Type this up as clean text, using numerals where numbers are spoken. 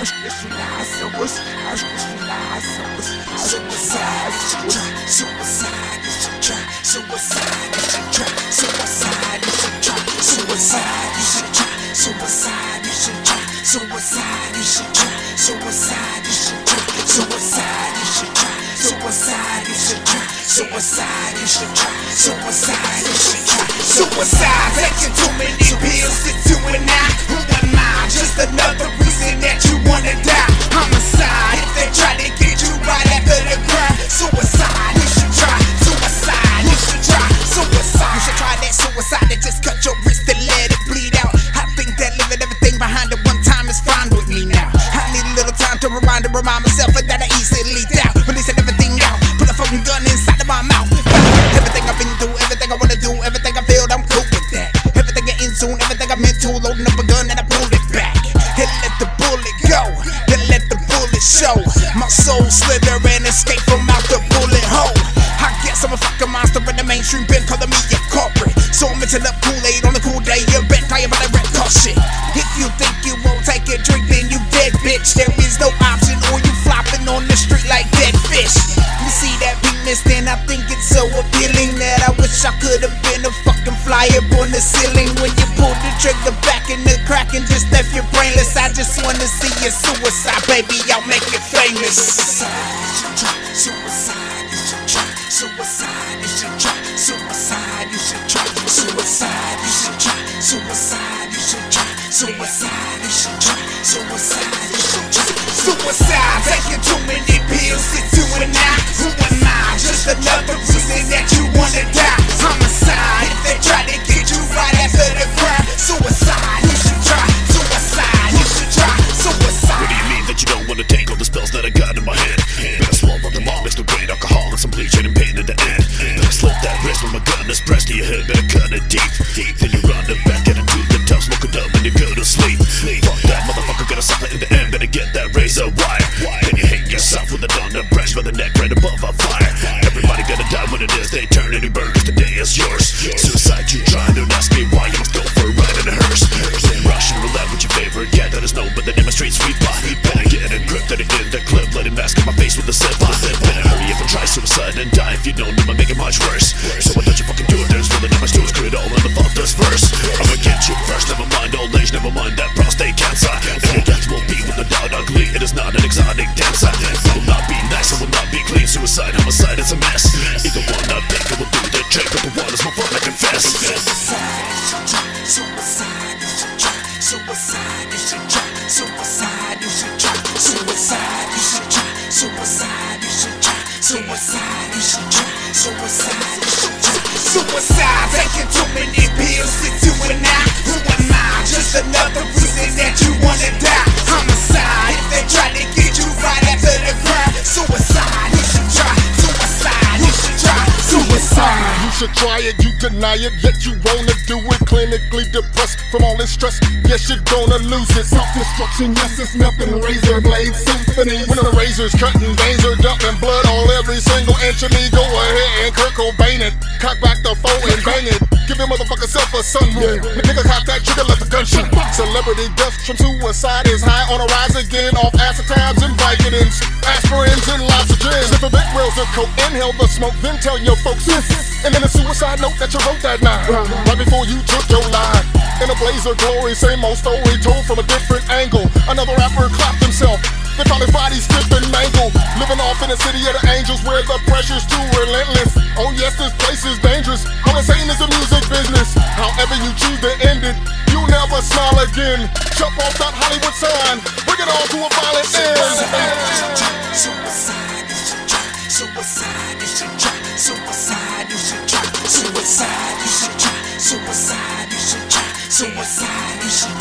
Taking too many pills to do it now. Who am I? Just another reason that you wanna die. Homicide, if they try to get you right after the crime. Suicide, you should try. Suicide, you should try. Suicide, you should try that suicide that just cut your wrist and let it bleed out. I think that living everything behind it one time is fine with me now. I need a little time to remind myself that I easily doubt. Releasing everything out, put a fucking gun inside of my mouth. Everything I've been through, everything I wanna do, everything I feel, I'm cool with that. Everything I in tune, everything I'm into, loading up a gun and I pull it back. And let the bullet go, then let the bullet show. My soul slither and escape from out the bullet hole. I guess I'm a fucking monster in the mainstream, been calling me a corporate. So I'm mixing up Kool-Aid on a cool day, you bet I am about that red car shit. If you think you won't take a drink, then you dead, bitch. There is no option, or you flopping on the street like dead fish. You see that penis, then I think it's so appealing that I wish I could have been a fucking fly up on the ceiling. When you pull the trigger back in the crack and just left your brainless, I just wanna see your suicide, baby, I'll make it famous. Suicide, you should try. Suicide, you should try. Suicide, you should try. Suicide, you should try. Suicide, you should try. Suicide, you should try. Suicide, you should try. Suicide, taking too many pills to do it now. Who am I? Just another reason that you wanna die. Homicide, if they try to get you right after the crime. Suicide, you should try. Suicide, you should try. Suicide. What do you mean that you don't wanna take all the spells that I got in my head? Better swallow them all, mixed with grain alcohol and some bleach and pain in the end. Better slit that wrist when my gun is pressed to your head, better cut it deep. Then you run it back, get into the tub, smoke it up and you go to sleep. Fuck that motherfucker, gotta suffer in the end, better get that razor wire. Then you hang yourself with a thunder branch by the neck right above a fire. Everybody gonna die when it is they turn any burgers, the day is yours. Suicide you try, don't ask me why, you must go for a ride in a hearse. Play Russian roulette with your favorite cat that is known by the name of Street Sweeper. Better get a grip, that it in the clip, let him mask up my face with a zipper. Better hurry up and try suicide and die if you don't know, make it much worse. So why don't you fucking do it, there's really not much to it, screw it all in the fathers first. I'ma get you first, never mind old age, never mind that prostate cancer. And your death will be with the doubt ugly, it is not an exotic dancer. It will not be nice, it will not be clean, suicide, homicide, it's a mess. Either one I think it will do the trick, but the one is my fault, I confess. Suicide, you should try. Suicide, you should try. Suicide, you should try. Suicide, you should try. Suicide, you should try. Suicide, you should try. Suicide, you should try. Suicide, taking too many pills to do it now. Who am I? Just another reason that you wanna die. Homicide, if they try to get you right after the crime. Suicide, you should try. Suicide, you should try. Suicide. You should try it, you deny it, yet you wanna do it. Clinically depressed from all this stress, yes, you're gonna lose it. Self-destruction, yes, it's nothing. Razor blade symphony. When the razor's cutting veins are dumping blood on every single inch of me. Go ahead and Kurt Cobain it. Cock back the foe and bang it. Give your motherfucker self a Sunday. Nigga cock that trigger, let the gun shoot. Celebrity deaths from suicide is high on a rise again. Off acetabs and Vicodins, aspirins and lozenges. Sniff a big rails of coke, inhale the smoke, then tell your folks this. And then a suicide note that you wrote that night, right before you took your life. In a blaze of glory, same old story told from a different angle. Another rapper clapped himself. They found his body stiff and mangled. Living off in the city of the angels where the pressure's too relentless. Oh yes, this place is dangerous. All I'm saying is a music business. However you choose to end it, you'll never smile again. Jump off that Hollywood sign, bring it all to a violent end. Suicide, you should try. Suicide, you should try. Suicide, you should try. Suicide, you should try. Suicide, you should try. Suicide, you should